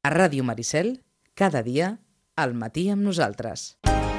A Ràdio Maricel, cada dia, al matí amb nosaltres.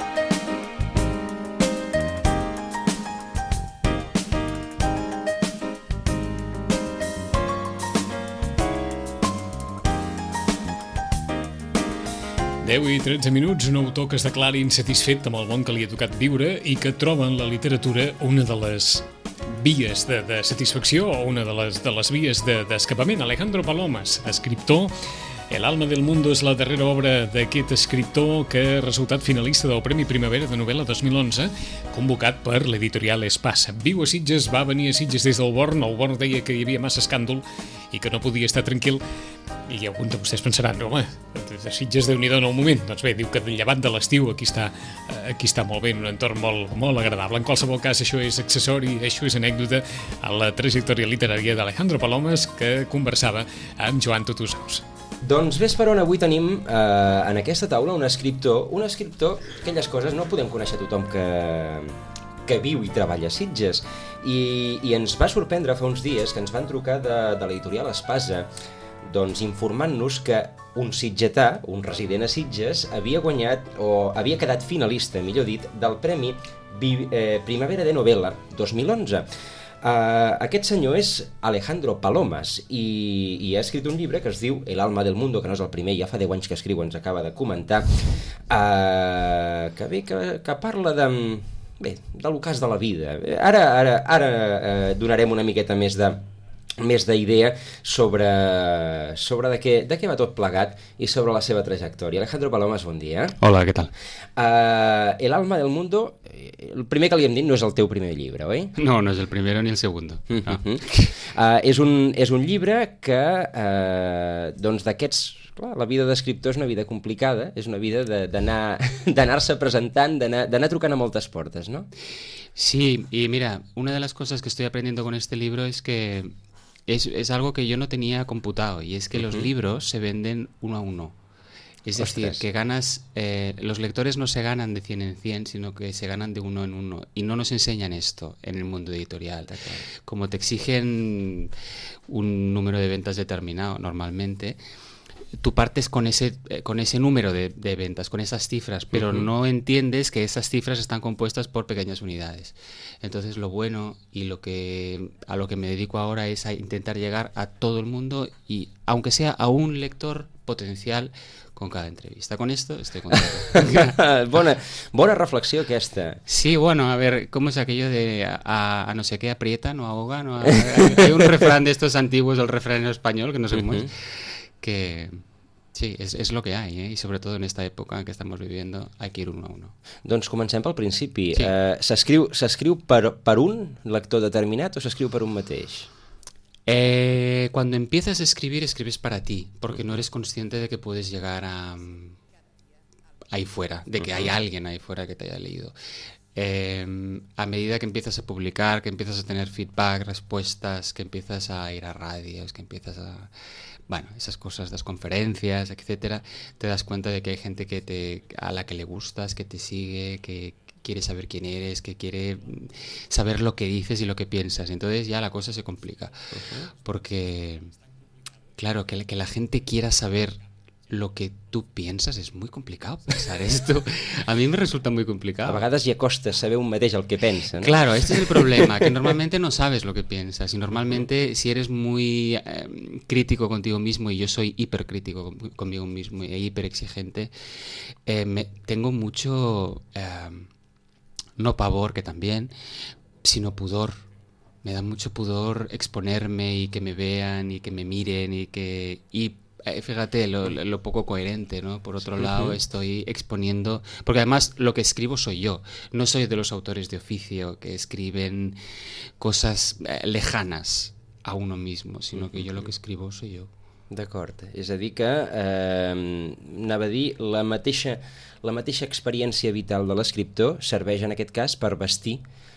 Deu i 13 minuts, un autor que es declari insatisfet amb el món que li ha tocat viure i que troba en la literatura una de les vies de satisfacció o una de les vies d'escapament. Alejandro Palomas, escriptor. El alma del mundo és la darrera obra d'aquest escriptor que ha resultat finalista del Premi Primavera de novel·la 2011, convocat per l'editorial Espasa. Viu a Sitges, va venir a Sitges des del Born. El Born deia que hi havia massa escàndol i que no podia estar tranquil. I alguns de vostès pensaran, home, a Sitges Déu-n'hi-do en el moment. Doncs bé, diu que llevat de l'estiu aquí està molt bé, en un entorn molt agradable. En qualsevol cas, això és accessori, això és anècdota a la trajectòria literària d'Alejandro Palomas, que conversava amb Joan Tutusaus. Doncs ves per on avui tenim en aquesta taula un escriptor, aquelles coses no podem conèixer tothom que viu i treballa a Sitges, i ens va sorprendre fa uns dies que ens van trucar de l'editorial Espasa, doncs informant-nos que un sitgetà, un resident a Sitges, havia guanyat, o havia quedat finalista, millor dit, del Premi Primavera de Novel·la 2011. Aquest senyor és Alejandro Palomas i ha escrit un llibre que es diu El alma del mundo, que no és el primer, ja fa 10 anys que escriu, ens acaba de comentar, que parla de l'ocàs de la vida. Ara donarem una miqueta més d'idea sobre de què va tot plegat i sobre la seva trajectòria. Alejandro Palomas, bon dia. Hola, què tal? El alma del mundo, el primer que li hem dit no és el teu primer llibre, oi? No, no és el primero ni el segundo. No. És un llibre que, doncs d'aquests... Clar, la vida d'escriptor és una vida complicada, és una vida d'anar-se presentant, d'anar trucant a moltes portes, ¿no? Sí, y mira, una de las cosas que estoy aprendiendo con este libro es que es algo que yo no tenía computado, y es que los libros se venden uno a uno. Es decir, que ganas, los lectores no se ganan de 100 en 100, sino que se ganan de uno en uno. Y no nos enseñan esto en el mundo editorial. Como te exigen un número de ventas determinado normalmente, tú partes con ese número de ventas, con esas cifras, pero no entiendes que esas cifras están compuestas por pequeñas unidades. Entonces lo bueno y a lo que me dedico ahora es a intentar llegar a todo el mundo, y aunque sea a un lector potencial con cada entrevista. Con esto estoy contento. Bona reflexió aquesta. Sí, bueno, a ver, ¿cómo es aquello de a no sé qué aprieta, no ahoga? No, hay un refrán de estos antiguos, el refrán en español, que no sé cómo es, que sí, és lo que hay, y sobre todo en esta època que estamos viviendo hay que ir uno a uno. Doncs comencem pel principi. Sí. S'escriu per un lector determinat o s'escriu per un mateix? Cuando empiezas a escribir, escribes para ti, porque no eres consciente de que puedes llegar ahí fuera, de que hay alguien ahí fuera que te haya leído. A medida que empiezas a publicar, que empiezas a tener feedback, respuestas, que empiezas a ir a radios, que empiezas a... Bueno, esas cosas, las conferencias, etcétera, te das cuenta de que hay gente a la que le gustas, que te sigue, que quiere saber quién eres, que quiere saber lo que dices y lo que piensas. Entonces ya la cosa se complica. Porque, claro, que la gente quiera saber lo que tú piensas es muy complicado pensar esto. A mí me resulta muy complicado. A vegades ja costa saber un mateix el que pensa, ¿no? Claro, este es el problema, que normalmente no sabes lo que piensas, y normalmente si eres muy crítico contigo mismo, y yo soy hipercrítico conmigo mismo e hiperexigente, tengo mucho, no pavor, que también, sino pudor. Me da mucho pudor exponerme y que me vean y que me miren y fíjate lo poco coherente, ¿no? Por otro lado, estoy exponiendo... Porque además lo que escribo soy yo. No soy de los autores de oficio que escriben cosas lejanas a uno mismo, sino que yo lo que escribo soy yo. D'acord. És a dir que, anava a dir, la mateixa experiència vital de l'escriptor serveix en aquest cas per vestir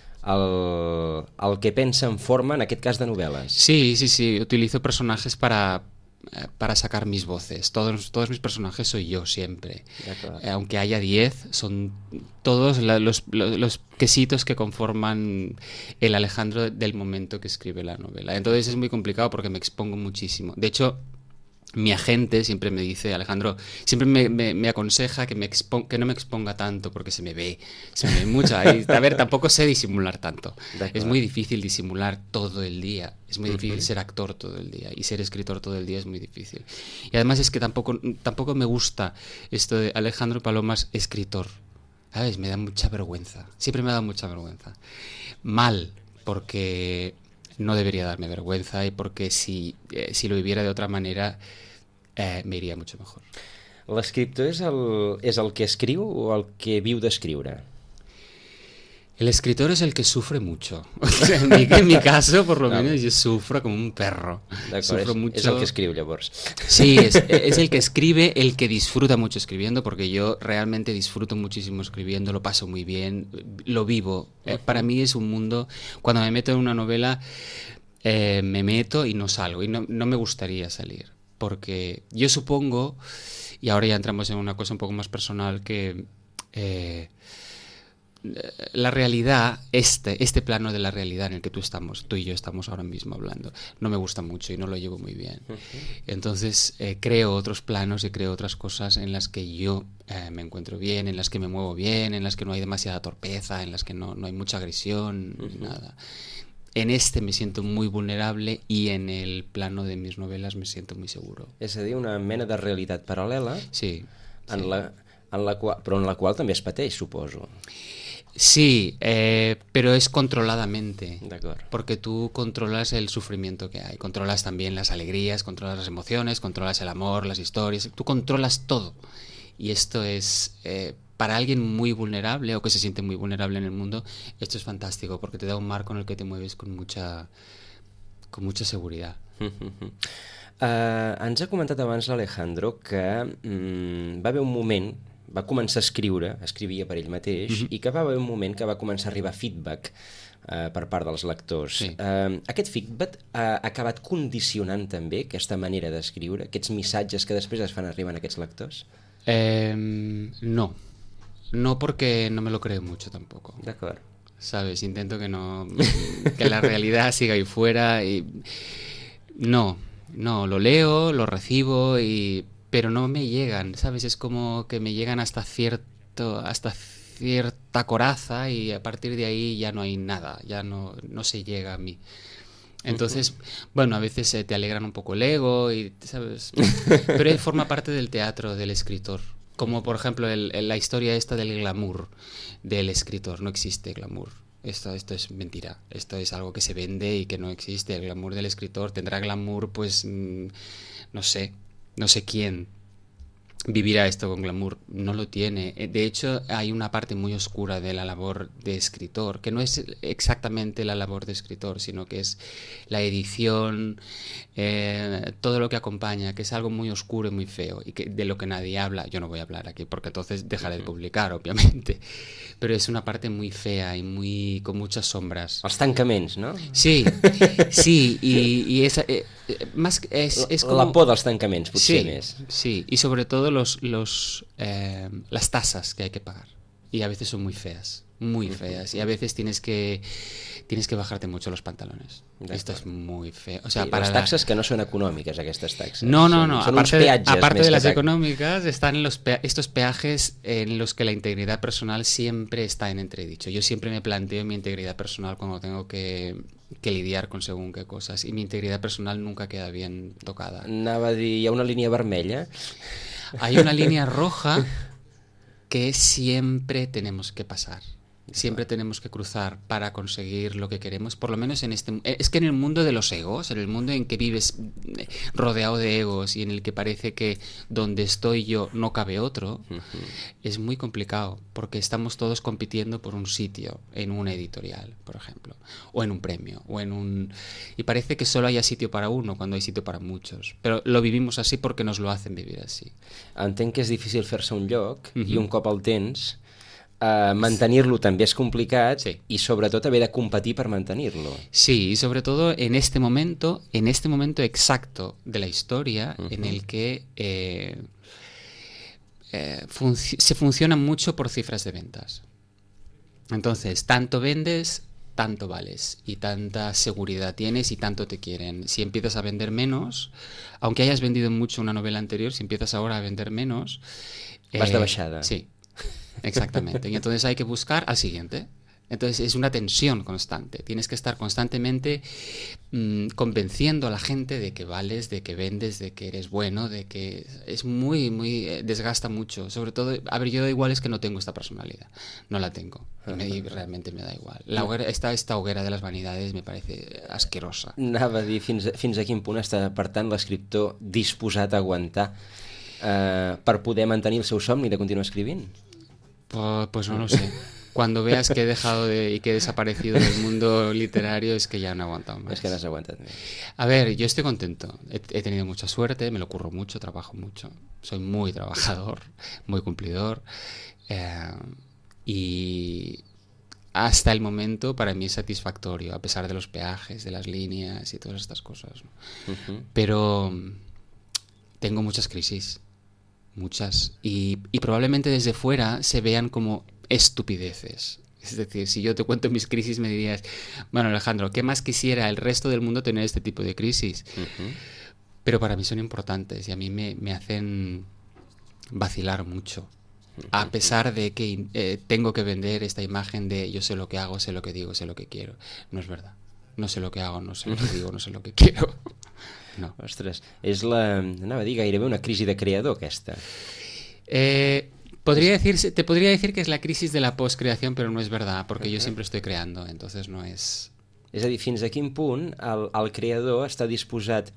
el que pensa en forma, en aquest cas de novel·les. Sí. Utilizo personajes para sacar mis voces. Todos mis personajes soy yo siempre. Aunque haya 10, son todos los quesitos que conforman el Alejandro del momento que escribe la novela. Entonces es muy complicado porque me expongo muchísimo. De hecho, Mi agente siempre me dice, Alejandro, siempre me aconseja que no me exponga tanto porque se me ve mucho. A ver, tampoco sé disimular tanto. Es muy difícil disimular todo el día. Es muy difícil ser actor todo el día y ser escritor todo el día es muy difícil. Y además es que tampoco me gusta esto de Alejandro Palomas escritor. ¿Sabes? Me da mucha vergüenza. Siempre me ha dado mucha vergüenza. Mal, porque no debería darme vergüenza y porque si lo viviera de otra manera me iria mucho mejor. L'escriptor és el que escriu o el que viu d'escriure? El escritor es el que sufre mucho. En mi caso, por lo menos, yo sufro como un perro. Sufro mucho. És el que escriu, llavors. Sí, es el que escribe, el que disfruta mucho escribiendo, porque yo realmente disfruto muchísimo escribiendo, lo paso muy bien, lo vivo. Para mí es un mundo, cuando me meto en una novela, me meto y no salgo, y no me gustaría salir. Porque yo supongo, y ahora ya entramos en una cosa un poco más personal, que la realidad, este plano de la realidad en el que tú y yo estamos ahora mismo hablando, no me gusta mucho y no lo llevo muy bien. Entonces creo otros planos y creo otras cosas en las que yo me encuentro bien, en las que me muevo bien, en las que no hay demasiada torpeza, en las que no hay mucha agresión, nada. En este me siento muy vulnerable y en el plano de mis novelas me siento muy seguro. És a dir, una mena de realitat paral·lela, sí, però en la qual també es pateix, suposo. Sí, pero es controladamente. De acuerdo. Porque tú controlas el sufrimiento que hay, controlas también las alegrías, controlas las emociones, controlas el amor, las historias, tú controlas todo. Y esto es, para alguien muy vulnerable o que se siente muy vulnerable en el mundo, esto es fantástico porque te da un marco en el que te mueves con mucha seguridad. Ens ha comentat abans l'Alejandro que va haver un moment, va començar a escriure, escrivia per ell mateix, i que va haver un moment que va començar a arribar feedback per part dels lectors. Sí. Aquest feedback ha acabat condicionant també aquesta manera d'escriure, aquests missatges que després es fan arribar a aquests lectors? No porque no me lo creo mucho tampoco. De acuerdo. ¿Sabes? Intento que la realidad siga ahí fuera y no, lo leo, lo recibo pero no me llegan, ¿sabes? Es como que me llegan hasta cierta coraza y a partir de ahí ya no hay nada, ya no se llega a mí. Entonces, bueno, a veces te alegran un poco el ego y, ¿sabes? Pero forma parte del teatro del escritor. Como, por ejemplo, la historia esta del glamour del escritor. No existe glamour. Esto es mentira. Esto es algo que se vende y que no existe. El glamour del escritor tendrá glamour, pues, no sé quién vivirá esto con glamour. No lo tiene. De hecho, hay una parte muy oscura de la labor de escritor, que no es exactamente la labor de escritor, sino que es la edición, todo lo que acompaña, que es algo muy oscuro y muy feo, y de lo que nadie habla. Yo no voy a hablar aquí, porque entonces dejaré de publicar, obviamente. Pero es una parte muy fea y con muchas sombras. Els tancaments, no? Sí, y esa... más es como... La por dels tancaments, potser més. Sí, y sobre todo las tasas que hay que pagar. Y a veces son muy feas. Y a veces tienes que bajarte mucho los pantalones. Esto es muy feo. O sea, sí, para les taxes que no són econòmiques, aquestes taxes. No. Són uns peatges. Aparte de las económicas, están estos peajes en los que la integridad personal siempre está en entredicho. Yo siempre me planteo mi integridad personal cuando tengo que lidiar con según qué cosas. Y mi integridad personal nunca queda bien tocada. Anava a dir, hi ha una línia vermella? Hay una línea roja que siempre tenemos que pasar. Siempre tenemos que cruzar para conseguir lo que queremos, por lo menos es que en el mundo de los egos, en el mundo en que vives rodeado de egos y en el que parece que donde estoy yo no cabe otro, es muy complicado, porque estamos todos compitiendo por un sitio en una editorial, por ejemplo, o en un premio, y parece que solo haya sitio para uno cuando hay sitio para muchos, pero lo vivimos así porque nos lo hacen vivir así. Entenc que és difícil fer-se un lloc i un cop el tens mantenir-lo també es complicat, sí. I sobretot haver de competir per mantenir-lo. Sí, y sobre todo en este momento exacto de la historia en el que se funciona mucho por cifras de ventas. Entonces, tanto vendes tanto vales y tanta seguridad tienes y tanto te quieren. Si empiezas a vender menos, aunque hayas vendido mucho una novela anterior, si empiezas ahora a vender menos... Vas de baixada. Sí, exactamente. Y entonces hay que buscar al siguiente. Entonces es una tensión constante. Tienes que estar constantemente convenciendo a la gente de que vales, de que vendes, de que eres bueno, de que es muy, desgasta mucho. Sobre todo, a ver, yo igual es que no tengo esta personalidad. No la tengo. Y realmente me da igual. Esta hoguera de las vanidades me parece asquerosa. Anava a dir fins a quin punt està, per tant, l'escriptor disposat a aguantar per poder mantenir el seu somni de continuar escrivint? Pues no lo sé. Cuando veas que he dejado y que he desaparecido del mundo literario es que ya no he aguantado más. Es que no has aguantado. A ver, yo estoy contento. He tenido mucha suerte, me lo curro mucho, trabajo mucho. Soy muy trabajador, muy cumplidor. Y hasta el momento para mí es satisfactorio, a pesar de los peajes, de las líneas y todas estas cosas, ¿no? Pero tengo muchas crisis, muchas. Y probablemente desde fuera se vean como estupideces. Es decir, si yo te cuento mis crisis me dirías, bueno, Alejandro, ¿qué más quisiera el resto del mundo tener este tipo de crisis? Pero para mí son importantes y a mí me hacen vacilar mucho. A pesar de que tengo que vender esta imagen de yo sé lo que hago, sé lo que digo, sé lo que quiero. No es verdad. No sé lo que hago, no sé lo que digo, no sé lo que quiero. No. Ostres, és anava a dir, gairebé una crisi de creador, aquesta. Te podría decir que es la crisis de la postcreación, pero no es verdad, porque yo siempre estoy creando, entonces no es... És a dir, fins a quin punt el creador està disposat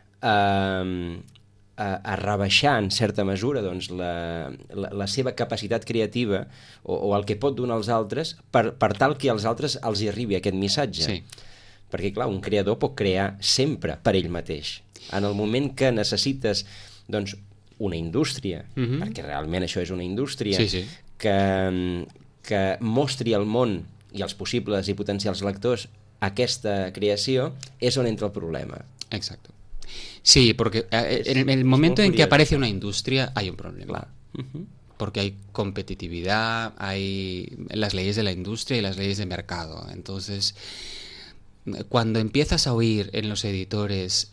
a rebaixar en certa mesura doncs, la seva capacitat creativa o el que pot donar als altres per tal que als altres els hi arribi aquest missatge. Sí. Perquè, clar, un creador pot crear sempre per ell mateix. En el moment que necessites doncs, una indústria, perquè realment això és una indústria, que mostri al món i als possibles i potencials lectors aquesta creació, és on entra el problema. Exacto. Sí, porque en el momento en que aparece una industria hay un problema. Porque hay competitividad, hay las leyes de la industria y las leyes de mercado. Entonces, cuando empiezas a oír en los editores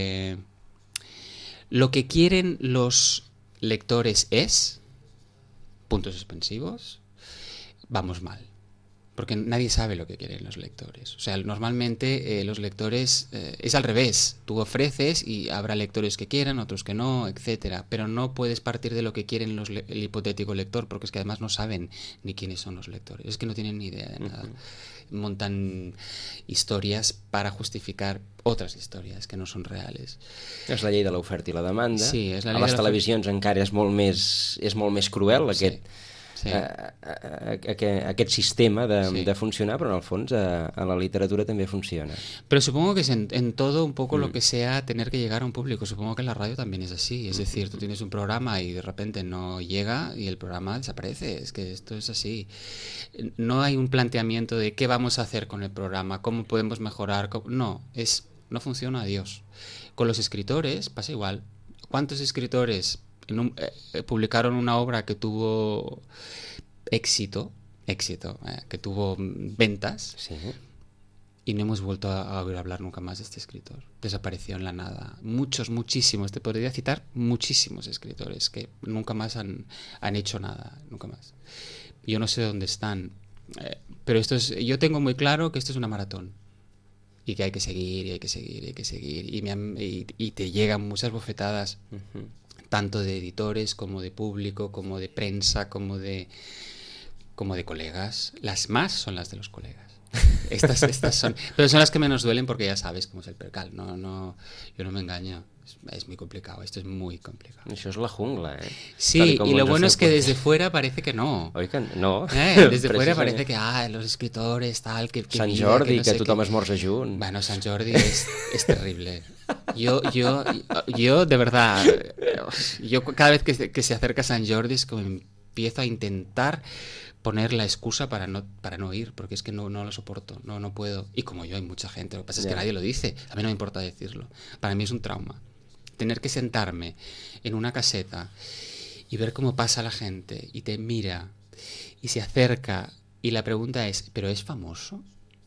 lo que quieren los lectores es puntos suspensivos, vamos mal. Porque nadie sabe lo que quieren los lectores. O sea, normalmente los lectores es al revés. Tú ofreces y habrá lectores que quieran, otros que no, etcétera. Pero no puedes partir de lo que quieren el hipotético lector, porque es que además no saben ni quiénes son los lectores. Es que no tienen ni idea de nada. Montan historias para justificar otras historias que no son reales. És la llei de l'oferta i la demanda. Sí, és la llei a les televisions encara és molt més cruel aquest sistema de funcionar, però en el fons a la literatura també funciona. Pero supongo que es en todo un poco lo que sea tener que llegar a un público. Supongo que en la radio también es así. Es decir, tú tienes un programa y de repente no llega y el programa desaparece. Es que esto es así. No hay un planteamiento de qué vamos a hacer con el programa, cómo podemos mejorar. No funciona, adiós. Con los escritores pasa igual. ¿Cuántos escritores publicaron una obra que tuvo éxito, que tuvo ventas, sí, y no hemos vuelto a oír hablar nunca más de este escritor? Desapareció en la nada. Muchísimos, te podría citar muchísimos escritores que nunca más han hecho nada, nunca más. Yo no sé dónde están, pero yo tengo muy claro que esto es una maratón y que hay que seguir y hay que seguir y hay que seguir, y te llegan muchas bofetadas, tanto de editores como de público, como de prensa, como de colegas. Las más son las de los colegas. Estas son, pero son las que menos duelen porque ya sabes cómo es el percal. Yo no me engaño. Es muy complicado, esto es muy complicado. Això és la jungla, Sí, y lo bueno es que desde fuera parece que no. Oi que no? Desde fuera parece que los escritores, tal, que Sant Jordi, que tothom esmorza junt. Bueno, Sant Jordi es terrible. Yo de verdad, cada vez que se acerca Sant Jordi es como empiezo a intentar poner la excusa para no ir, porque es que no lo soporto, no puedo. Y como yo hay mucha gente, lo que pasa es que nadie lo dice, a mí no me importa decirlo. Para mí es un trauma. Tener que sentarme en una caseta y ver cómo pasa la gente y te mira y se acerca y la pregunta es, ¿pero es famoso?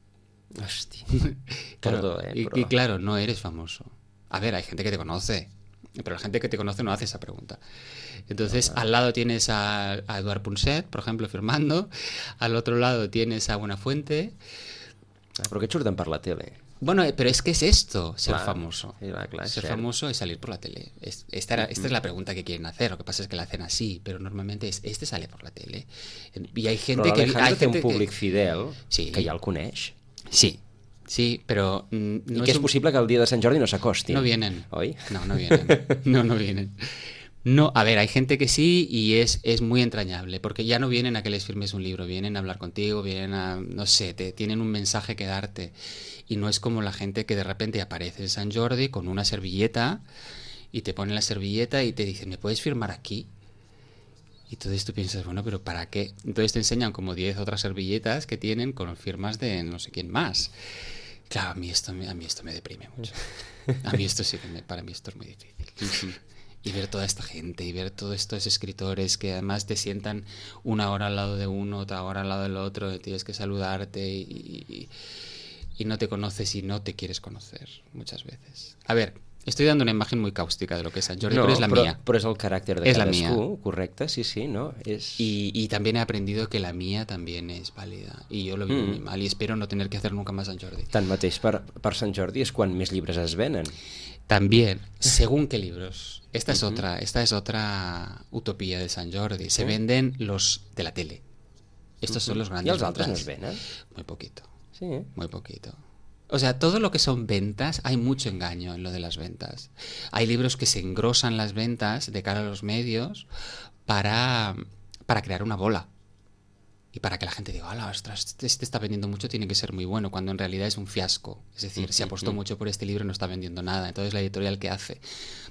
Hostia. Perdó, Claro, y claro, no eres famoso. A ver, hay gente que te conoce, pero la gente que te conoce no hace esa pregunta. Entonces, al lado tienes a Eduard Punset, por ejemplo, firmando. Al otro lado tienes a Buenafuente. Però que et surten per la tele? Bueno, pero es que es esto, ser Clar, famoso. sí, clar, Ser cert. famoso es salir por la tele. Esta es la pregunta que quieren hacer. Lo que pasa es que la hacen así, pero normalmente es, este sale por la tele. Y hay gente Però que... l'Alejandro hay té un gente públic fidel Sí. que ja el coneix. Sí, sí, pero... I que és possible que el dia de Sant Jordi no s'acostin. No vienen. Oi? No vienen. No vienen. No, a ver, hay gente que sí y es muy entrañable, porque ya no vienen a que les firmes un libro, vienen a hablar contigo, vienen a, no sé, tienen un mensaje que darte. Y no es como la gente que de repente aparece en San Jordi con una servilleta y te pone la servilleta y te dice, ¿me puedes firmar aquí? Y entonces tú piensas, bueno, pero ¿para qué? Entonces te enseñan como 10 otras servilletas que tienen con firmas de no sé quién más. Claro, a mí esto me deprime mucho. A mí esto sí que para mí esto es muy difícil. Y ver toda esta gente y ver todos estos escritores que además te sientan una hora al lado de uno, otra hora al lado del otro, y tienes que saludarte y no te conoces y no te quieres conocer muchas veces. A ver, estoy dando una imagen muy cáustica de lo que es Sant Jordi, pero es la mía. Però és el caràcter de És la cadascú, mía. correcte, sí, no? És... Y también he aprendido que la mía también es válida. Y yo lo vivo muy mal y espero no tener que hacer nunca más Sant Jordi. Tanmateix, per Sant Jordi és quan més llibres es venen. También, según qué libros. Esta es otra utopía de Sant Jordi. Se venden los de la tele. Estos son los I grandes els altres no ventas. es venen? Muy poquito, Sí. muy poquito. O sea, todo lo que son ventas, hay mucho engaño en lo de las ventas. Hay libros que se engrosan las ventas de cara a los medios para crear una bola. Y para que la gente diga, ¡hala, ostras, este está vendiendo mucho, tiene que ser muy bueno! Cuando en realidad es un fiasco. Es decir, se apostó mucho por este libro y no está vendiendo nada. Entonces la editorial, ¿qué hace?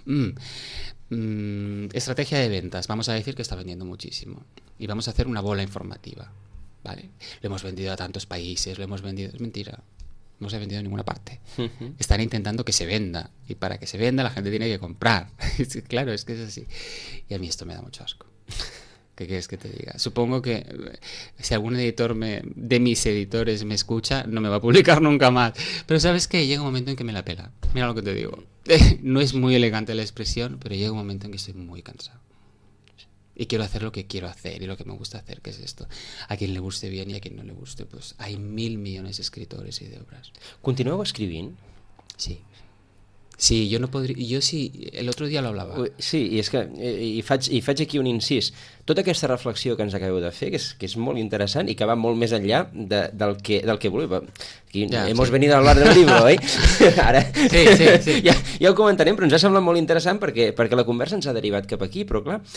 Estrategia de ventas. Vamos a decir que está vendiendo muchísimo. Y vamos a hacer una bola informativa. ¿Vale? Lo hemos vendido a tantos países, lo hemos vendido... Es mentira. No se ha vendido en ninguna parte. Están intentando que se venda. Y para que se venda la gente tiene que comprar. Claro, es que es así. Y a mí esto me da mucho asco. ¿Qué quieres que te diga? Supongo que si algún editor de mis editores me escucha, no me va a publicar nunca más. Pero ¿sabes qué? Llega un momento en que me la pela. Mira lo que te digo. No es muy elegante la expresión, pero llega un momento en que estoy muy cansado. Y quiero hacer lo que quiero hacer y lo que me gusta hacer, que es esto. A quien le guste bien y a quien no le guste, pues hay 1.000 millones de escritores y de obras. Continueu escrivint? Sí. Sí, yo no podría... Yo sí, el otro día lo hablaba. Sí, i és que i faig aquí un incís. Tota aquesta reflexió que ens acabeu de fer, que és molt interessant i que va molt més enllà del que voleu. Aquí hemos venido a hablar del libro, oi? Ara Sí. ja ho comentarem, però ens ha semblat molt interessant perquè la conversa ens ha derivat cap aquí, però clar,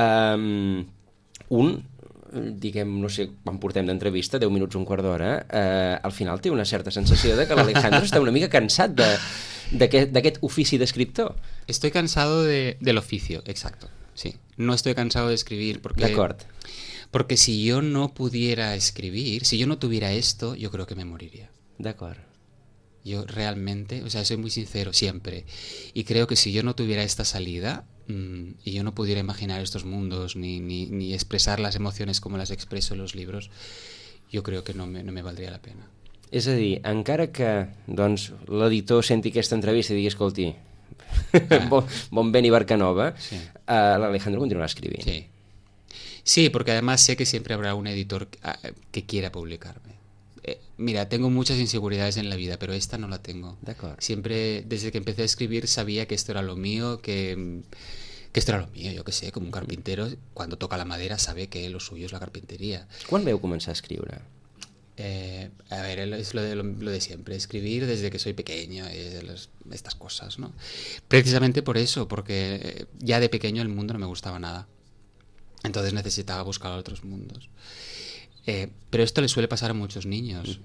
diguem, no sé quan portem d'entrevista, 10 minuts, un quart d'hora, al final té una certa sensació de que l'Alejandro està una mica cansat d'aquest ofici d'escriptor. Estoy cansado del oficio, exacto, sí. No estoy cansado de escribir porque si yo no pudiera escribir, si yo no tuviera esto, yo creo que me moriría. D'acord. Yo realmente, o sea, soy muy sincero siempre, y creo que si yo no tuviera esta salida y yo no pudiera imaginar estos mundos ni expresar las emociones como las expreso en los libros, yo creo que no me valdría la pena. És a dir, encara que doncs, l'editor senti aquesta entrevista i digui, escolti, bon vent i barca nova, Sí. l'Alejandro continuarà escrivint. Sí. Sí, porque además sé que siempre habrá un editor que quiera publicarme. Mira, tengo muchas inseguridades en la vida, pero esta no la tengo. D'acord. Siempre, desde que empecé a escribir, sabía que esto era lo mío, que esto era lo mío, yo qué sé, como un carpintero, cuando toca la madera sabe que lo suyo es la carpintería. Quan veu començar a escriure? A ver, es lo de siempre, escribir desde que soy pequeño, estas cosas, ¿no? Precisamente por eso, porque ya de pequeño el mundo no me gustaba nada. Entonces necesitaba buscar otros mundos. Pero esto le suele pasar a muchos niños.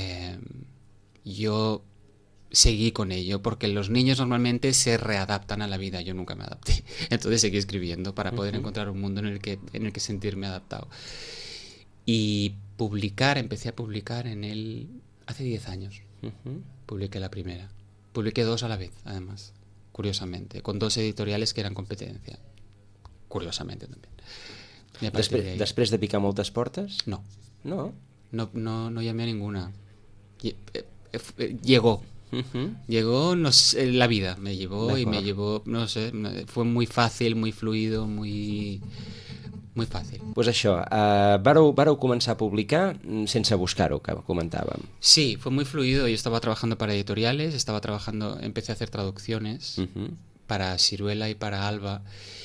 Yo seguí con ello, porque los niños normalmente se readaptan a la vida. Yo nunca me adapté. Entonces seguí escribiendo para poder encontrar un mundo en el que sentirme adaptado. Y empecé a publicar hace 10 años. Publiqué la primera. Publiqué 2 a la vez, además, curiosamente, con 2 editoriales que eran competencia. Curiosamente también. Després de picar moltes portes? No. No? No llamé a ninguna. llegó. Llegó, no sé, la vida me llevó y me llevó, no sé, fue muy fàcil, muy fluido, muy fàcil. Pues això, vareu començar a publicar sense buscar-ho, que comentàvem. Sí, fue muy fluido. Yo estaba trabajando para editoriales, empecé a hacer traducciones para Siruela y para Alba,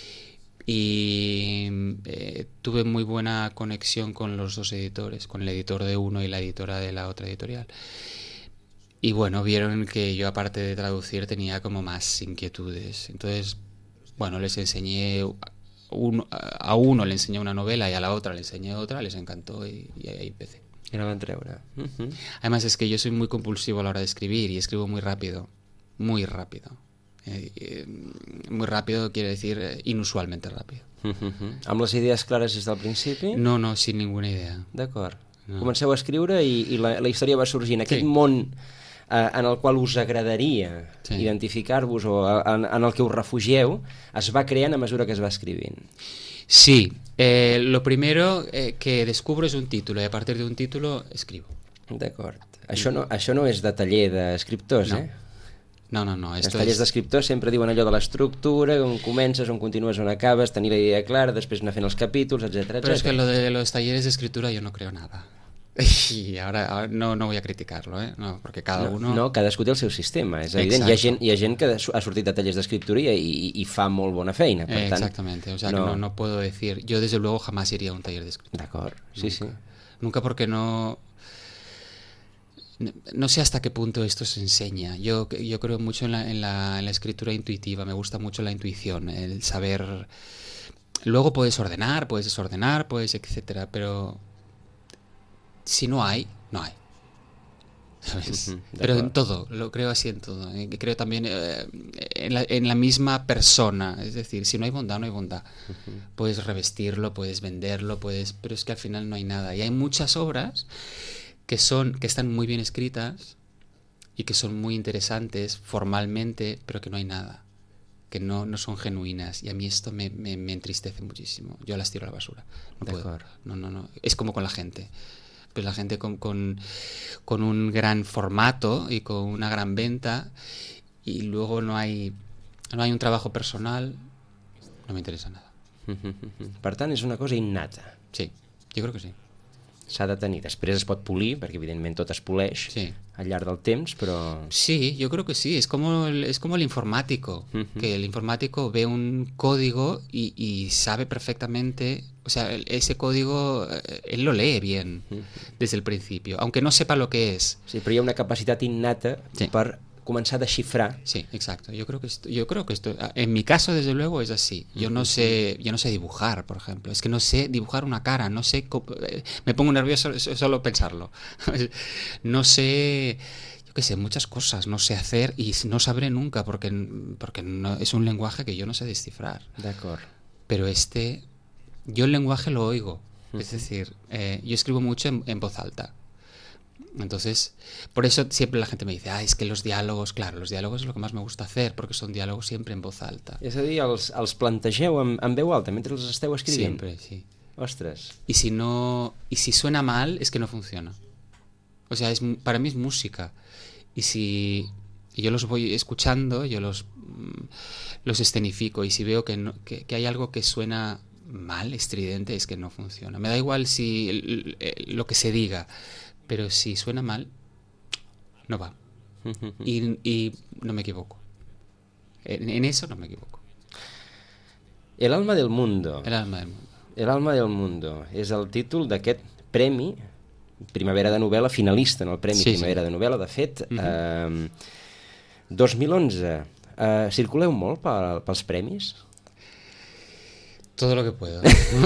y tuve muy buena conexión con los dos editores, con el editor de uno y la editora de la otra editorial. Y bueno, vieron que yo, aparte de traducir, tenía como más inquietudes. Entonces, bueno, les enseñé, a uno le enseñé una novela y a la otra le enseñé otra, les encantó y ahí empecé. I la van treure. Además es que yo soy muy compulsivo a la hora de escribir y escribo muy rápido, muy rápido. Muy rápido quiere decir inusualmente rápido. Amb les idees clares des del principi? No, sin ninguna idea. D'acord. No. Comenceu a escriure i la història va sorgint. Aquest món en el qual us agradaria identificar-vos o en el que us refugieu es va creant a mesura que es va escrivint. Sí, lo primero que descubro es un título y a partir de un título escribo. D'acord. Això no és de taller d'escriptors, no. eh? No. Els tallers d'escriptors sempre diuen allò de l'estructura, on comences, on continues, on acabes, tenir la idea clara, després anar fent els capítols, etc. Pero es que lo de los talleres de escritura yo no creo nada. Y ahora no voy a criticarlo, ¿eh? No, porque cada uno... No, cadascú té el seu sistema, és evident. Hi ha gent que ha sortit de tallers d'escriptura i fa molt bona feina, per tant... Exactamente, o sea que no puedo decir... Yo desde luego jamás iría a un taller de escritura. D'acord, sí. Nunca, porque no sé hasta qué punto esto se enseña. Yo creo mucho en la escritura intuitiva, me gusta mucho la intuición, el saber... Luego puedes ordenar, puedes desordenar, etcétera, pero si no hay, no hay. ¿Sabes? Pero en todo, lo creo así en todo. Creo también en la misma persona, es decir, si no hay bondad, no hay bondad. Puedes revestirlo, puedes venderlo, pero es que al final no hay nada. Y hay muchas obras que están muy bien escritas y que son muy interesantes formalmente, pero que no hay nada, que no son genuinas, y a mí esto me entristece muchísimo. Yo las tiro a la basura. No puedo. No. Es como con la gente. Pues la gente con un gran formato y con una gran venta, y luego no hay un trabajo personal, no me interesa nada. Per tant, és una cosa innata. Sí, yo creo que sí. S'ha de tenir. Després es pot polir, perquè evidentment tot es poleix al llarg del temps, però... Sí, yo creo que sí. Es como el informático, que el informático ve un código y sabe perfectamente, o sea, ese código él lo lee bien desde el principio, aunque no sepa lo que es. Sí, però hi ha una capacitat innata per començar a desxifrar. Sí, exacto. Yo creo que esto, en mi caso, desde luego, es así. Yo no sé dibujar, por ejemplo. Es que no sé dibujar una cara, no sé, me pongo nervioso solo pensarlo. No sé, yo qué sé, muchas cosas no sé hacer y no sabré nunca porque no, es un lenguaje que yo no sé descifrar. D'acord. Pero yo el lenguaje lo oigo. Es decir, yo escribo mucho en voz alta. Entonces, por eso siempre la gente me dice, es que los diálogos es lo que más me gusta hacer, porque son diálogos siempre en voz alta. És a dir, els plantegeu en veu alta mentre els esteu escrivint? Siempre, sí. Ostres. Y si suena mal, es que no funciona. O sea, para mí es música. Y si yo los voy escuchando, yo los escenifico, y si veo que hay algo que suena mal, estridente, es que no funciona. Me da igual si lo que se diga, pero si suena mal, no va. Y no me equivoco. En eso no me equivoco. El alma del mundo. El alma del mundo. El alma del mundo és el títol d'aquest premi Primavera de Novel·la, finalista en el Premi Primavera de Novel·la. De fet, 2011. Circuleu molt pels premis? Todo lo que puedo.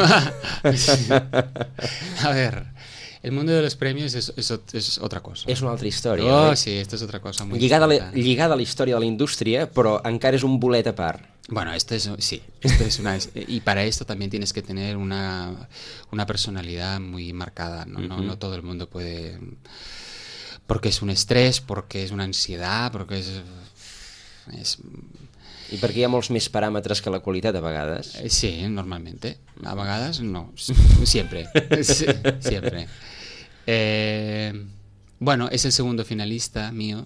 A ver, el mundo de los premios es otra cosa. És una altra història. Sí, esto es otra cosa muy lligada a la història de la indústria, però encara és un bolet a part. Bueno, y para esto también tienes que tener una personalidad muy marcada, ¿no? No todo el mundo puede, porque es un estrés, porque es una ansiedad, porque es I perquè hi ha molts més paràmetres que la qualitat a vegades. Sí, normalmente. A vegades no, siempre. Siempre. Bueno, es el segundo finalista mío.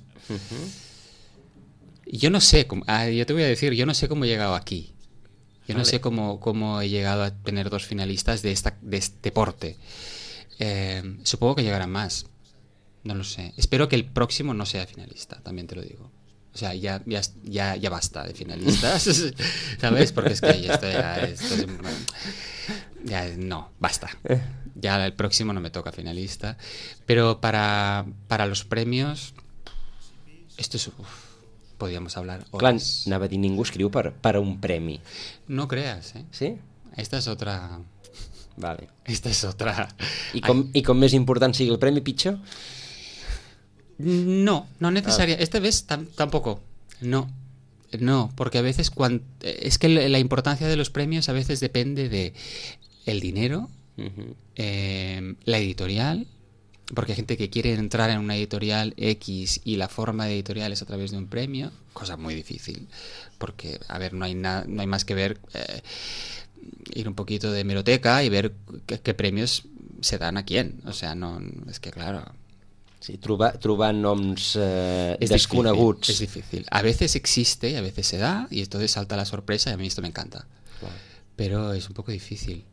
Yo no sé, yo te voy a decir, yo no sé cómo he llegado aquí. Yo no sé cómo he llegado a tener 2 finalistas de este porte. Supongo que llegarán más. No lo sé. Espero que el próximo no sea finalista, también te lo digo. O sea, ya basta de finalistas, ¿sabes? Porque es que no, basta. Ya el próximo no me toca finalista. Pero para los premios, esto es... podríamos hablar horas. Clar, anava a dir, ningú escriu per un premi. No creas, ¿eh? Sí? Esta es otra... Vale. Esta es otra... I com més important sigui el premi, pitjor? No necesaria. Esta vez tampoco. No, porque a veces es que la importancia de los premios a veces depende de el dinero, la editorial, porque hay gente que quiere entrar en una editorial X y la forma de editorial es a través de un premio, cosa muy difícil, porque, a ver, no hay más que ver, ir un poquito de hemeroteca y ver qué premios se dan a quién. O sea, no, es que claro... Sí, trobar noms desconeguts. Es difícil. A veces existe y a veces se da y entonces salta la sorpresa y a mí esto me encanta. Clar. Pero es un poco difícil.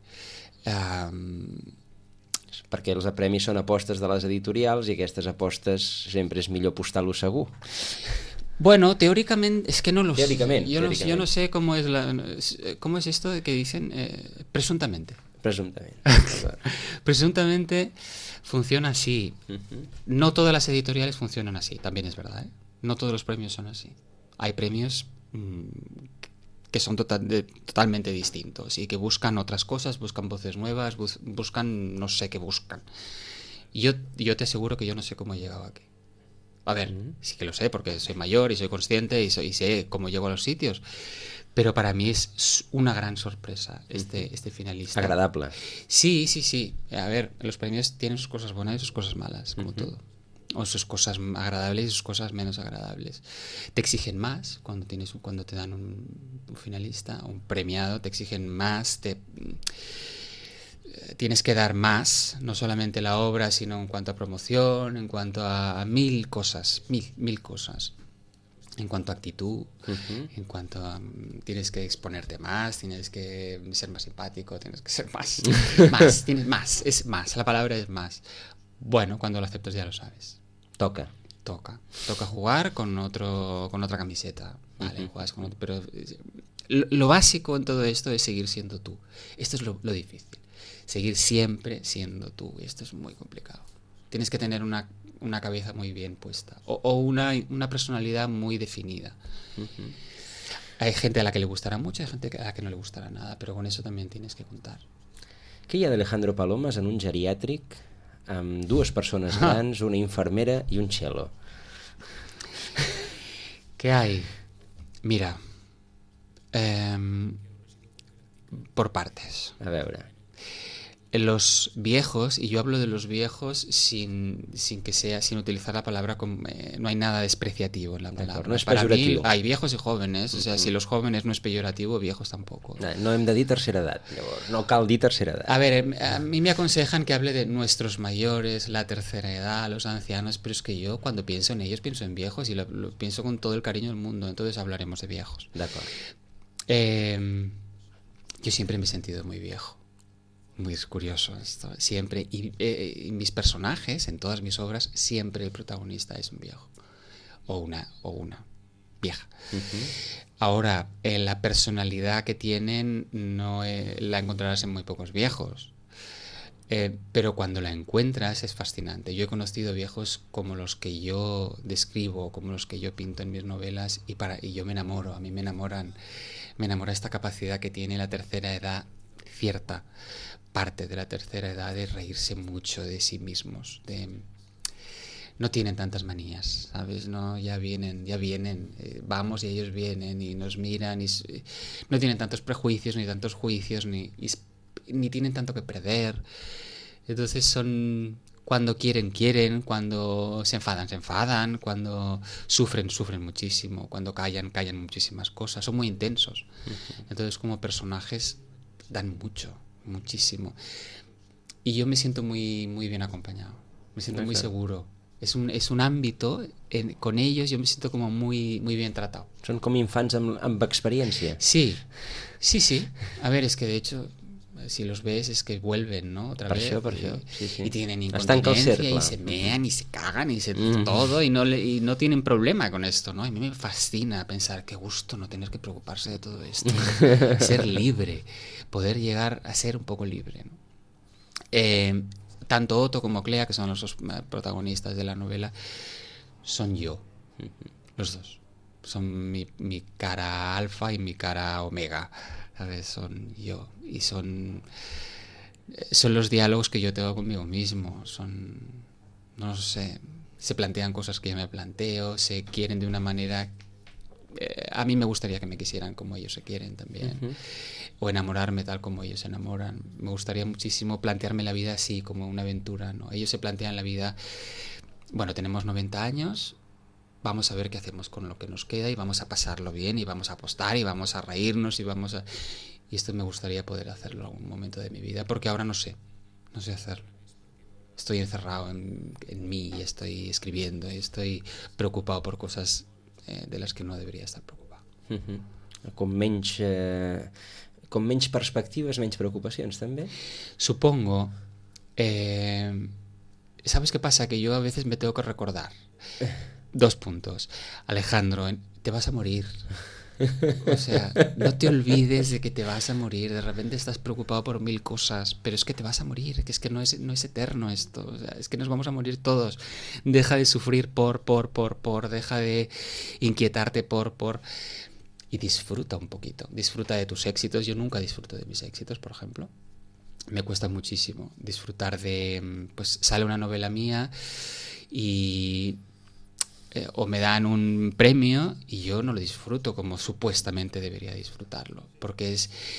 Perquè els premis són apostes de les editorials i aquestes apostes sempre és millor apostar-lo segur. Bueno, teóricamente, es que no lo sé. Yo no sé cómo es esto de que dicen presuntamente. Presuntamente funciona así. No todas las editoriales funcionan así, también es verdad, ¿eh? No todos los premios son así. Hay premios que son totalmente distintos y que buscan otras cosas, buscan voces nuevas, buscan no sé qué buscan. Yo te aseguro que yo no sé cómo he llegado aquí. A ver, sí que lo sé porque soy mayor y soy consciente y sé cómo llego a los sitios. Pero para mí es una gran sorpresa este finalista. Agradable. Sí. A ver, los premios tienen sus cosas buenas y sus cosas malas, como todo. O sus cosas agradables y sus cosas menos agradables. Te exigen más cuando te dan un finalista, un premiado, te exigen más, tienes que dar más, no solamente la obra, sino en cuanto a promoción, en cuanto a mil cosas. En cuanto a actitud, en cuanto a... Tienes que exponerte más, tienes que ser más simpático, tienes que ser más... es más, la palabra es más. Bueno, cuando lo aceptas ya lo sabes. Toca jugar con otra camiseta, ¿vale? Juegas con otro, pero lo básico en todo esto es seguir siendo tú. Esto es lo difícil. Seguir siempre siendo tú. Y esto es muy complicado. Tienes que tener una cabeza muy bien puesta o una personalidad muy definida. Hay gente a la que le gustará mucho, hay gente a la que no le gustará nada, pero con eso también tienes que contar. Què hi ha d'Alejandro Palomas en un geriàtric amb 2 persones grans, una infermera i un cello? ¿Qué hay? Mira, por partes. A veure. Los viejos, y yo hablo de los viejos sin utilizar la palabra no hay nada despreciativo en la palabra. No és pejoratiu. Hay viejos y jóvenes, o sea, si los jóvenes no es peyorativo, viejos tampoco. No hem de dir tercera edat, llavors. No cal dir tercera edat. A ver, a mí me aconsejan que hable de nuestros mayores, la tercera edad, los ancianos, pero es que yo cuando pienso en ellos pienso en viejos y lo pienso con todo el cariño del mundo, entonces hablaremos de viejos. D'acord. Yo siempre me he sentido muy viejo. Muy curioso esto, siempre, y mis personajes, en todas mis obras, siempre el protagonista es un viejo o una vieja. Ahora, la personalidad que tienen no la encontrarás en muy pocos viejos, pero cuando la encuentras es fascinante. Yo he conocido viejos como los que yo describo, como los que yo pinto en mis novelas y yo me enamoro, a mí me enamora esta capacidad que tiene la tercera edad, cierta parte de la tercera edad, de reírse mucho de sí mismos, no tienen tantas manías, ¿sabes? No, ya vienen, vamos y ellos vienen y nos miran y no tienen tantos prejuicios ni tantos juicios ni tienen tanto que perder. Entonces son, cuando quieren, cuando se enfadan, cuando sufren muchísimo, cuando callan muchísimas cosas, son muy intensos. Entonces como personajes dan muchísimo. Y yo me siento muy, muy bien acompañado. Me siento muy seguro Es un ámbito, con ellos yo me siento como muy, muy bien tratado. Són com infants amb experiència. Sí. A ver, es que de hecho, si los ves es que vuelven, ¿no? Otra vez. Per això. Sí. Y tienen Estan al cercle. incontinencia y se mean y se cagan y se todo y no tienen problema con esto, ¿no? A mí me fascina pensar qué gusto no tener que preocuparse de todo esto. Ser libre, poder llegar a ser un poco libre, ¿no? Tanto Otto como Clea, que son los dos protagonistas de la novela, son yo, los dos. Son mi cara alfa y mi cara omega, ¿sabes? Son yo. Y son los diálogos que yo tengo conmigo mismo. No sé, se plantean cosas que yo me planteo, se quieren de una manera... a mí me gustaría que me quisieran como ellos se quieren también. O enamorarme tal como ellos se enamoran. Me gustaría muchísimo plantearme la vida así, como una aventura, ¿no? Ellos se plantean la vida... Bueno, tenemos 90 años, vamos a ver qué hacemos con lo que nos queda y vamos a pasarlo bien y vamos a apostar y vamos a reírnos y vamos a... Y esto me gustaría poder hacerlo en algún momento de mi vida, porque ahora no sé hacerlo. Estoy encerrado en mí y estoy escribiendo y estoy preocupado por cosas de las que no debería estar preocupado. Com menys perspectives, menys preocupacions, també? Supongo. ¿Sabes qué pasa? Que yo a veces me tengo que recordar. 2 puntos. Alejandro, te vas a morir. O sea, no te olvides de que te vas a morir. De repente estás preocupado por 1000 cosas, pero es que te vas a morir, que es que no es eterno esto. O sea, es que nos vamos a morir todos. Deja de sufrir por, deja de inquietarte por... Y disfruta un poquito. Disfruta de tus éxitos. Yo nunca disfruto de mis éxitos, por ejemplo. Me cuesta muchísimo disfrutar de... Pues sale una novela mía y... o me dan un premio y yo no lo disfruto como supuestamente debería disfrutarlo, porque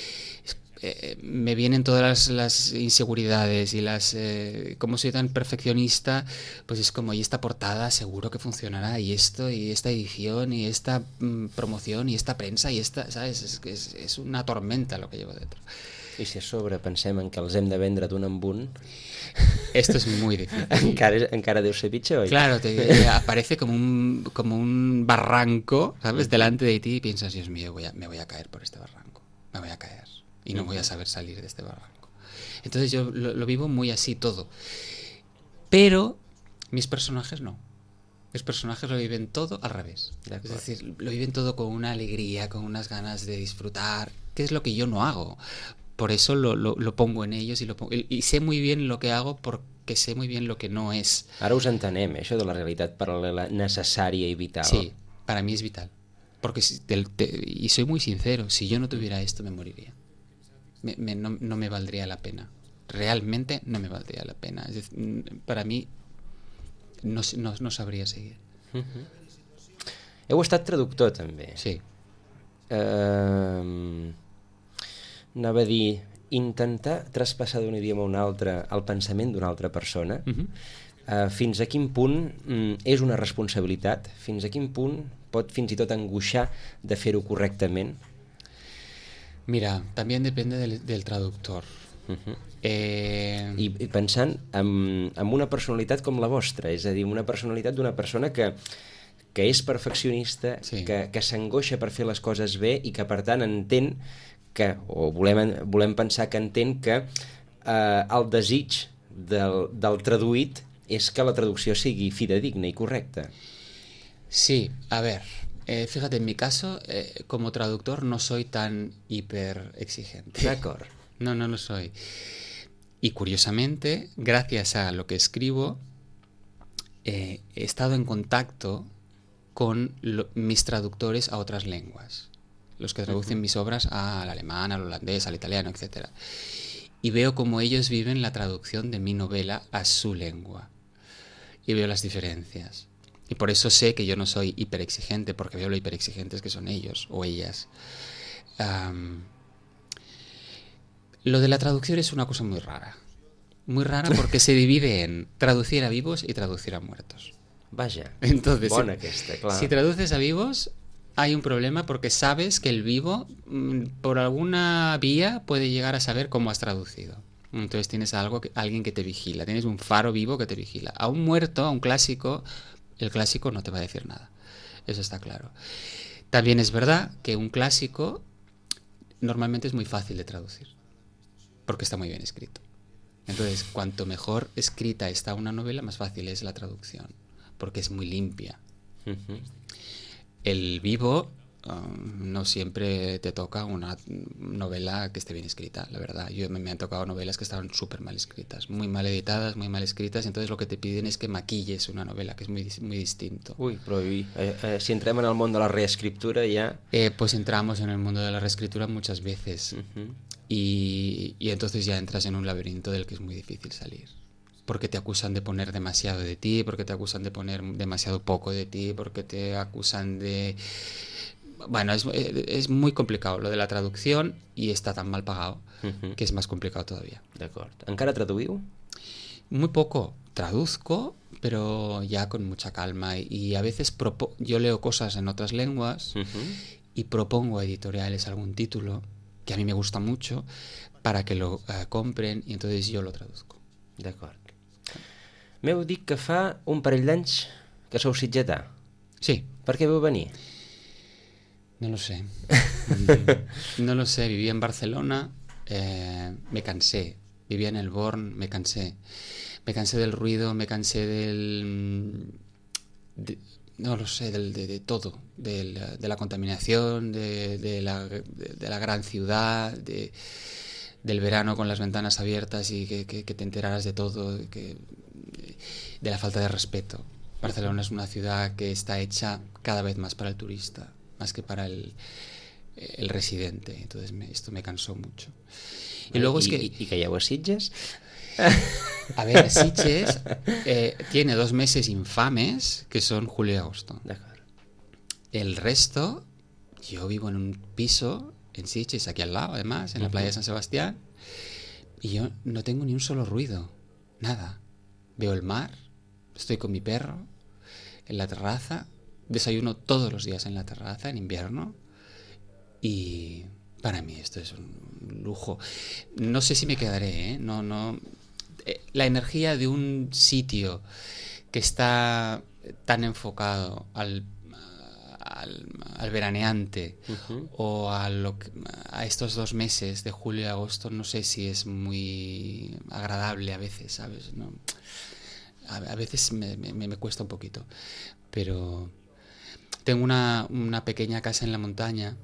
me vienen todas las inseguridades y como soy tan perfeccionista, pues es como, y esta portada seguro que funcionará, y esto, y esta edición, y esta promoción, y esta prensa, y esta, ¿sabes? Es una tormenta lo que llevo dentro. I si a sobre pensem en que els hem de vendre d'un en un, esto es muy difícil. encara deu ser pitjor. Claro, aparece como un barranco, ¿sabes? Delante de ti y piensas, Dios mío, me voy a caer por este barranco. Me voy a caer y no voy a saber salir de este barranco. Entonces yo lo vivo muy así todo. Pero mis personajes no. Mis personajes lo viven todo al revés. Es decir, lo viven todo con una alegría, con unas ganas de disfrutar, que es lo que yo no hago. Por eso lo pongo en ellos y sé muy bien lo que hago porque sé muy bien lo que no es. Ara us entenem, això de la realitat paral·lela necessària i vital. Sí, para mí es vital. Porque y soy muy sincero, si yo no tuviera esto me moriría. No me valdría la pena. Realmente no me valdría la pena. Es decir, para mí no sabría seguir. Heu estat traductor també. Sí. Anava a dir, intentar traspassar d'un idioma a un altre el pensament d'una altra persona, fins a quin punt és una responsabilitat, fins a quin punt pot fins i tot angoixar de fer-ho correctament? Mira, también depende del traductor. I pensant en una personalitat com la vostra, és a dir, una personalitat d'una persona que és perfeccionista, sí, que s'angoixa per fer les coses bé i que per tant entén que, o volem pensar que entén que el desig del traduït és que la traducció sigui fidedigna i correcta. Sí, a ver, fíjate, en mi caso, como traductor no soy tan hiper exigente. D'acord. No lo soy. Y curiosamente, gracias a lo que escribo, he estado en contacto con mis traductores a otras lenguas. Los que traducen mis obras al alemán, al holandés, al italiano, etc. Y veo cómo ellos viven la traducción de mi novela a su lengua. Y veo las diferencias. Y por eso sé que yo no soy hiperexigente, porque veo lo hiperexigentes que son ellos o ellas. Lo de la traducción es una cosa muy rara. Muy rara porque se divide en traducir a vivos y traducir a muertos. Vaja, entonces, bona aquesta, clar. Si traduces a vivos, hay un problema porque sabes que el vivo, por alguna vía, puede llegar a saber cómo has traducido. Entonces tienes alguien que te vigila, tienes un faro vivo que te vigila. A un muerto, a un clásico, el clásico no te va a decir nada. Eso está claro. También es verdad que un clásico normalmente es muy fácil de traducir, porque está muy bien escrito. Entonces, cuanto mejor escrita está una novela, más fácil es la traducción, porque es muy limpia. Uh-huh. El vivo no siempre te toca una novela que esté bien escrita, la verdad. Me han tocado novelas que estaban súper mal escritas, muy mal editadas, muy mal escritas, entonces lo que te piden es que maquilles una novela, que es muy, muy distinto. Ui, però si entrem en el món de la reescriptura ja... Pues entramos en el mundo de la reescritura muchas veces. Uh-huh. Y entonces ya entras en un laberinto del que es muy difícil salir. Porque te acusan de poner demasiado de ti, porque te acusan de poner demasiado poco de ti, porque te acusan de... Bueno, es muy complicado lo de la traducción y está tan mal pagado que es más complicado todavía. D'acord. Encara traduïu? Muy poco. Traduzco, pero ya con mucha calma. Y a veces yo leo cosas en otras lenguas y propongo a editoriales algún título que a mí me gusta mucho para que lo compren y entonces yo lo traduzco. D'acord. M'heu dit que fa un parell d'anys que sou sitgetà. Sí. Per què vau venir? No lo sé. No lo sé. Vivía en Barcelona, me cansé. Vivía en El Born, me cansé. Me cansé del ruido, me cansé no lo sé, de todo. De la contaminación, de la gran ciudad, del verano con las ventanas abiertas y que te enteraras de todo, de la falta de respeto. Barcelona es una ciudad que está hecha cada vez más para el turista, más que para el residente. Entonces esto me cansó mucho. Y luego es que... ¿Y que llevo a Sitges? A ver, Sitges tiene 2 meses infames, que son julio y agosto. El resto, yo vivo en un piso en Sitges, aquí al lado además, en la playa de San Sebastián, y yo no tengo ni un solo ruido, nada. Veo el mar, estoy con mi perro en la terraza, desayuno todos los días en la terraza en invierno y para mí esto es un lujo. No sé si me quedaré, la energía de un sitio que está tan enfocado al veraneante o a estos 2 meses de julio y agosto, no sé si es muy agradable a veces, ¿sabes? ¿No? A veces me cuesta un poquito, pero tengo una pequeña casa en la montaña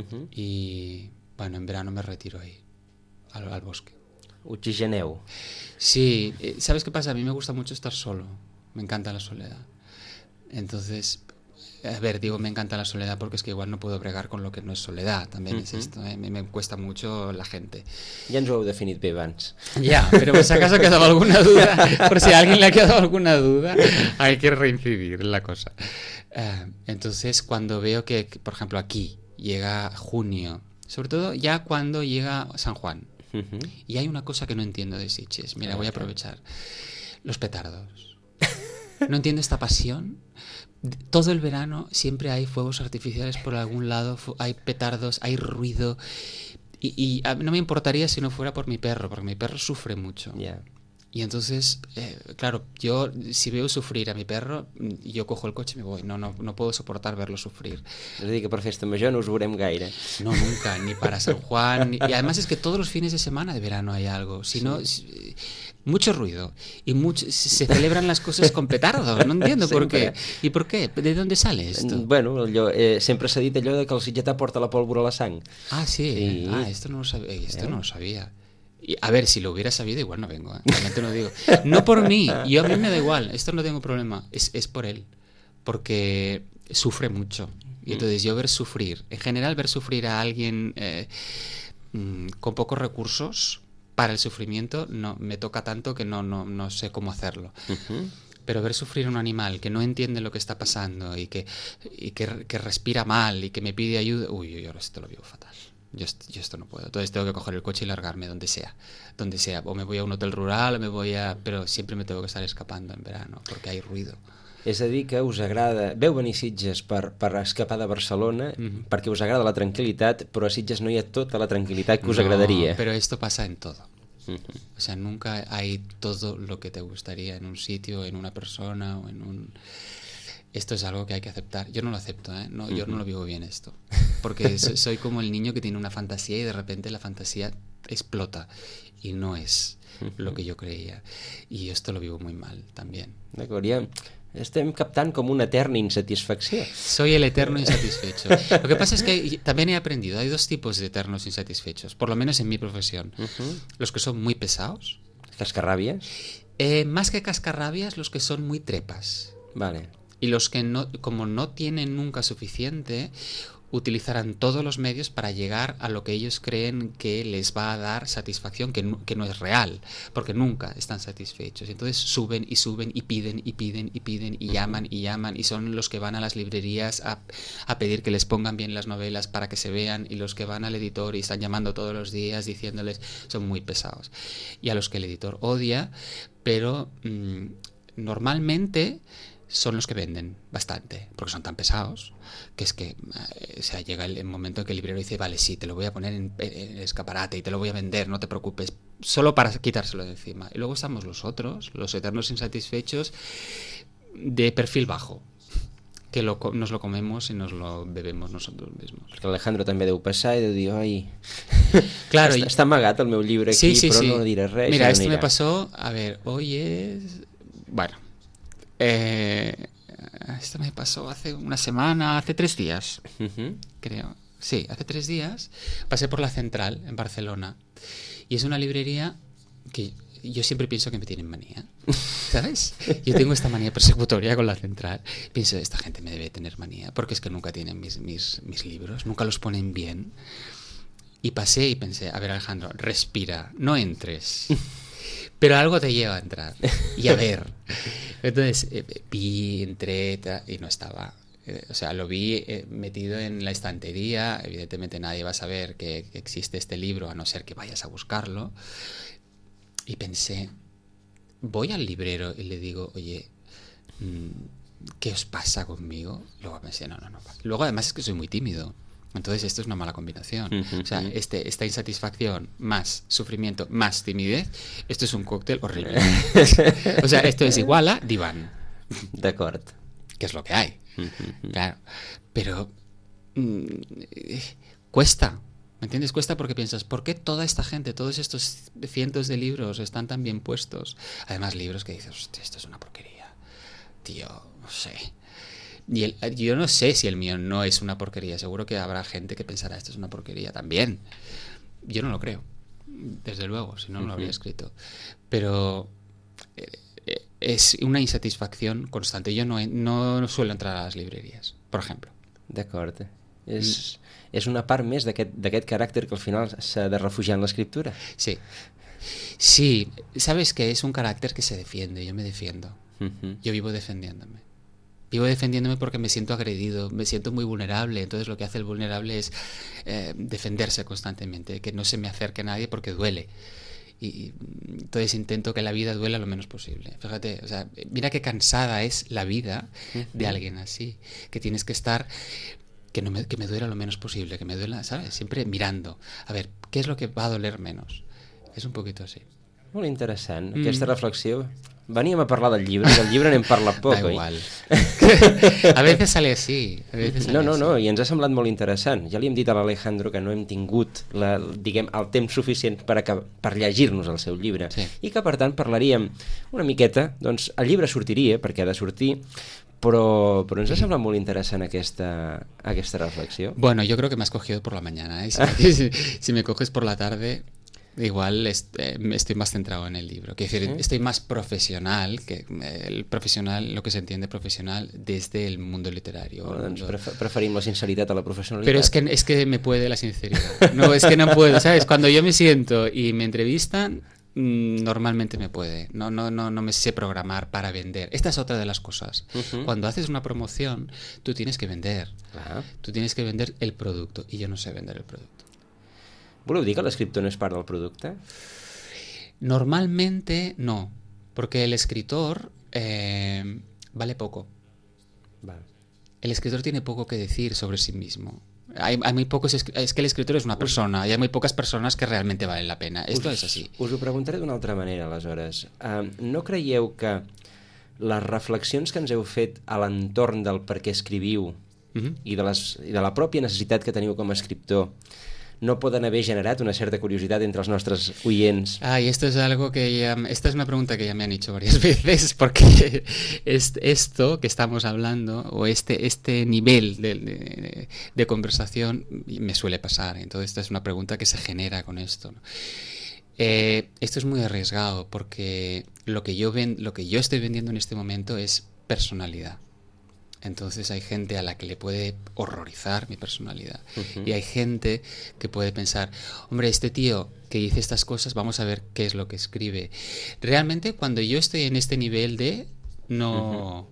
y bueno, en verano me retiro ahí, al bosque. Oxigeneu. Sí, ¿sabes qué pasa? A mí me gusta mucho estar solo, me encanta la soledad. Entonces, a ver, digo me encanta la soledad porque es que igual no puedo bregar con lo que no es soledad, también es esto, me cuesta mucho la gente. Ja ens ho heu definit bé abans. Ya, pero por si acaso ha quedado alguna duda, por si a alguien le ha quedado alguna duda, hay que reincidir en la cosa. Entonces, cuando veo que, por ejemplo, aquí llega junio, sobre todo ya cuando llega San Juan, y hay una cosa que no entiendo de Sitges, mira, voy a aprovechar, los petardos. No entiendo esta pasión. Todo el verano siempre hay fuegos artificiales por algún lado, hay petardos, hay ruido y a mí no me importaría si no fuera por mi perro, porque mi perro sufre mucho. Yeah. Y entonces, claro, yo si veo sufrir a mi perro, yo cojo el coche y me voy. No puedo soportar verlo sufrir. És a dir, que per festa major no us veurem gaire. No, nunca, ni para San Juan. Y además es que todos los fines de semana de verano hay algo. Si no, mucho ruido. Y se celebran las cosas con petardos. No entiendo por qué. ¿Y por qué? ¿De dónde sale esto? Bueno, sempre s'ha dit allò de que el sitgetà porta la pólvora a la sang. Ah, sí. Esto no lo sabía. No lo sabía. Y, a ver, si lo hubiera sabido, igual no vengo, realmente no digo. No por mí, a mí me da igual, esto no tengo problema, es por él, porque sufre mucho. Y entonces yo ver sufrir, en general ver sufrir a alguien con pocos recursos para el sufrimiento, no me toca tanto que no sé cómo hacerlo. Pero ver sufrir a un animal que no entiende lo que está pasando y que respira mal y que me pide ayuda, uy, yo esto lo vivo fatal. Yo esto no puedo, entonces tengo que coger el coche y largarme donde sea, o me voy a un hotel rural pero siempre me tengo que estar escapando en verano porque hay ruido. És a dir, que us agrada... Veu venir a Sitges per escapar de Barcelona perquè us agrada la tranquil·litat, però a Sitges no hi ha tota la tranquil·litat que us agradaria. Pero esto pasa en todo. O sea, nunca hay todo lo que te gustaría en un sitio, en una persona o en un... Esto es algo que hay que aceptar. Yo no lo acepto, ¿eh? No, yo no lo vivo bien esto. Porque soy como el niño que tiene una fantasía y de repente la fantasía explota y no es lo que yo creía. Y esto lo vivo muy mal también. D'acord, ja estem captant com una eterna insatisfacció. Soy el eterno insatisfecho. Lo que pasa es que también he aprendido, hay dos tipos de eternos insatisfechos, por lo menos en mi profesión. Los que son muy pesados. Cascarràbies? Más que cascarrabias, los que son muy trepas. Vale. Y los que no, como no tienen nunca suficiente, utilizarán todos los medios para llegar a lo que ellos creen que les va a dar satisfacción, que no es real, porque nunca están satisfechos. Entonces suben y suben y piden y piden y piden y llaman y son los que van a las librerías a pedir que les pongan bien las novelas para que se vean, y los que van al editor y están llamando todos los días diciéndoles, son muy pesados. Y a los que el editor odia, pero normalmente son los que venden bastante, porque son tan pesados que es que o sea, llega el momento en que el librero dice, vale, sí, te lo voy a poner en el escaparate y te lo voy a vender, no te preocupes, solo para quitárselo de encima. Y luego estamos los otros, los eternos insatisfechos de perfil bajo, que nos lo comemos y nos lo bebemos nosotros mismos. Perquè l'Alejandro també deu passar i deu dir, oi, claro, està amagat el meu llibre aquí, sí, però sí. no diré res. Mira, no esto anirà. me pasó, a ver, hoy es... Bueno, esto me pasó hace una semana, hace 3 días, creo. Sí, hace 3 días pasé por la Central en Barcelona y es una librería que yo siempre pienso que me tienen manía, ¿sabes? Yo tengo esta manía persecutoria con la Central. Pienso, esta gente me debe tener manía porque es que nunca tienen mis libros, nunca los ponen bien. Y pasé y pensé, a ver, Alejandro, respira, no entres. Pero algo te lleva a entrar y a ver. Entonces vi, entré y no estaba. O sea, lo vi metido en la estantería. Evidentemente nadie va a saber que existe este libro a no ser que vayas a buscarlo. Y pensé, voy al librero y le digo, oye, ¿qué os pasa conmigo? Luego pensé, no. Luego además es que soy muy tímido. Entonces esto es una mala combinación. O sea, esta insatisfacción más sufrimiento más timidez, esto es un cóctel horrible. O sea, esto es igual a diván. D'acord. Que es lo que hay. Claro. Pero cuesta. ¿Me entiendes? Cuesta porque piensas, ¿por qué toda esta gente, todos estos cientos de libros están tan bien puestos? Además, libros que dices, hostia, esto es una porquería. Tío, no sé. Y yo no sé si el mío no es una porquería. Seguro que habrá gente que pensará, esto es una porquería también. Yo no lo creo, desde luego, si no, no lo habría escrito. Pero es una insatisfacción constante. Yo no suelo entrar a las librerías, por ejemplo. D'acord. És una part més d'aquest caràcter que al final s'ha de refugiar en l'escriptura. Sí. Sí, sabes que es un carácter que se defiende, yo me defiendo. Yo vivo defendiéndome. Vivo defendiéndome porque me siento agredido, me siento muy vulnerable. Entonces lo que hace el vulnerable es defenderse constantemente, que no se me acerque nadie porque duele. Y entonces intento que la vida duela lo menos posible. Fíjate, o sea, mira qué cansada es la vida de alguien así, que tienes que estar, que me duela lo menos posible, que me duela, ¿sabes? Siempre mirando, a ver, ¿qué es lo que va a doler menos? Es un poquito así. Molt interessant, aquesta reflexió. Veníem a parlar del llibre n'hem parlat poc, da oi? igual. A veces sale así. No, i ens ha semblat molt interessant. Ja li hem dit a l'Alejandro que no hem tingut el temps suficient per llegir-nos el seu llibre, sí. I que per tant parlaríem una miqueta, doncs el llibre sortiria, perquè ha de sortir, però ens ha semblat molt interessant aquesta reflexió. Bueno, yo creo que me has cogido por la mañana, ¿eh? Si me coges por la tarde... Igual estoy más centrado en el libro. Quiero decir, estoy más profesional, que el profesional, lo que se entiende profesional desde el mundo literario. Bueno, doncs preferim la sinceritat a la professionalitat. Pero es que me puede la sinceridad. No, es que no puedo, ¿sabes? Cuando yo me siento y me entrevistan, normalmente me puede. No me sé programar para vender. Esta es otra de las cosas. Cuando haces una promoción, tú tienes que vender. Tú tienes que vender el producto. Y yo no sé vender el producto. ¿Voleu dir que l'escriptor no és part del producte? Normalmente no, porque el escritor vale poco. Vale. El escritor tiene poco que decir sobre sí mismo. hay muy pocos, es que el escritor es una persona y hay muy pocas personas que realmente valen la pena. Esto es así. Us ho preguntaré d'una altra manera, aleshores. No creieu que les reflexions que ens heu fet a l'entorn del per què escriviu i de la pròpia necessitat que teniu com a escriptor no poden haber generat una certa curiositat entre els nostres oients? Y esto es algo esta es una pregunta que ya me han hecho varias veces, porque esto que estamos hablando, o este nivel de conversación, me suele pasar. Entonces esta es una pregunta que se genera con esto, ¿no? Esto es muy arriesgado, porque lo que yo estoy vendiendo en este momento es personalidad. Entonces hay gente a la que le puede horrorizar mi personalidad. Y hay gente que puede pensar, hombre, este tío que dice estas cosas, vamos a ver qué es lo que escribe. Realmente, cuando yo estoy en este nivel no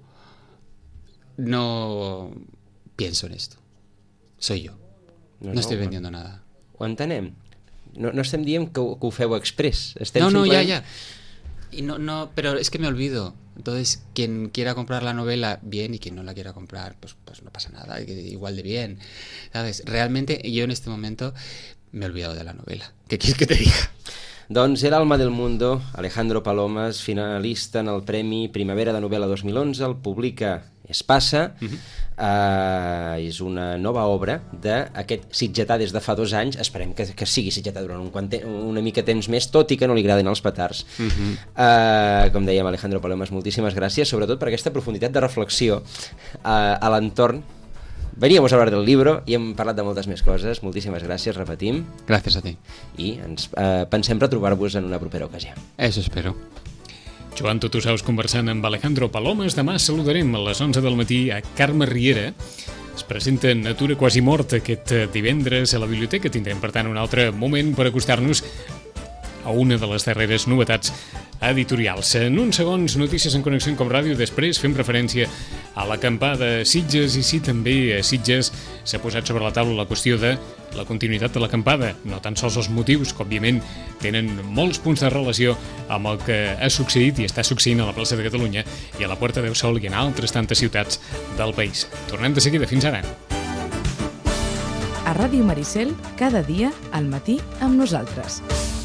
pienso en esto. Soy yo. No estoy vendiendo nada. Ho entenem. No estem dient que ho feu express. Ya. Y no, pero es que me olvido. Entonces, quien quiera comprar la novela, bien, y quien no la quiera comprar, pues no pasa nada, igual de bien, ¿sabes? Realmente, yo en este momento me he olvidado de la novela. ¿Qué quieres que te diga? Doncs El alma del mundo, Alejandro Palomas, finalista en el Premi Primavera de Novel·la 2011, el publica Espasa. És una nova obra d'aquest sitgetà des de fa 2 anys. Esperem que sigui sitgetà durant una mica temps més, tot i que no li agradin els petards. Com dèiem, Alejandro Palomas, moltíssimes gràcies, sobretot per aquesta profunditat de reflexió a l'entorn. Veníamos a hablar del libro i hem parlat de moltes més coses. Moltíssimes gràcies, repetim. Gràcies a ti. I pensem retrobar-vos en una propera ocasió. Eso espero. Joan Totosaus conversant amb Alejandro Palomas. Demà saludarem a les 11 del matí a Carme Riera. Es presenta Natura quasi morta aquest divendres a la biblioteca. Tindrem, per tant, un altre moment per acostar-nos a una de les darreres novetats editorials. En uns segons, notícies en Connexió com Ràdio. Després fem referència a l'acampada Sitges, i sí, també a Sitges s'ha posat sobre la taula la qüestió de la continuïtat de l'acampada, no tan sols els motius, que òbviament tenen molts punts de relació amb el que ha succeït i està succeint a la plaça de Catalunya i a la Puerta del Sol i en altres tantes ciutats del país. Tornem de seguida, fins ara. A Ràdio Maricel, cada dia al matí amb nosaltres.